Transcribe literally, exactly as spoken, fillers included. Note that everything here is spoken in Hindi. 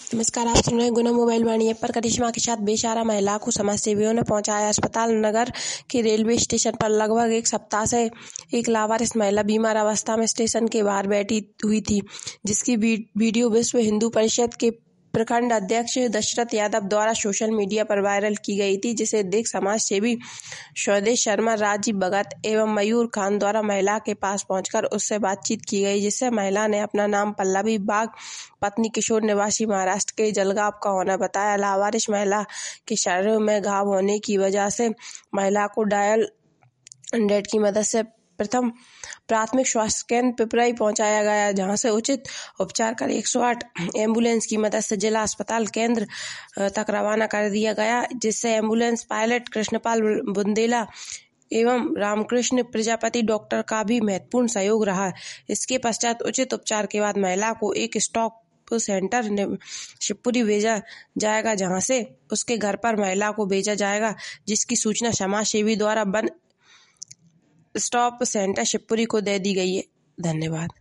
नमस्कार, आप सुन रहे हैं गुना मोबाइल वाणी ऐप पर। करिश्मा के साथ बेसहारा महिला को समाजसेवियों ने पहुंचाया अस्पताल। नगर के रेलवे स्टेशन पर लगभग एक सप्ताह से एक लावारिस महिला बीमार अवस्था में स्टेशन के बाहर बैठी हुई थी, जिसकी वीडियो विश्व हिंदू परिषद के प्रखंड अध्यक्ष दशरथ यादव द्वारा सोशल मीडिया पर वायरल की गई थी, जिसे देख समाज सेवी स्वदेश शर्मा, राजीव भगत एवं मयूर खान द्वारा महिला के पास पहुंचकर उससे बातचीत की गई, जिससे महिला ने अपना नाम पल्लवी बाग, पत्नी किशोर, निवासी महाराष्ट्र के जलगांव का होना बताया। लावारिस महिला के शरीर में घाव होने की वजह से महिला को डायल हंड्रेड की मदद से प्रथम प्राथमिक स्वास्थ्य केंद्र पिपराई पहुंचाया गया, जहां से उचित उपचार कर एक सौ आठ एम्बुलेंस की मदद से जिला अस्पताल केंद्र तक रवाना कर दिया गया, जिससे एम्बुलेंस पायलट कृष्णपाल बुंदेला एवं रामकृष्ण प्रजापति डॉक्टर का भी महत्वपूर्ण सहयोग रहा। इसके पश्चात उचित उपचार के बाद महिला को एक स्टॉप सेंटर शिवपुरी भेजा जाएगा, जहां से उसके घर पर महिला को भेजा जाएगा, जिसकी सूचना समाज सेवी द्वारा वन स्टॉप सेंटर शिवपुरी को दे दी गई है। धन्यवाद।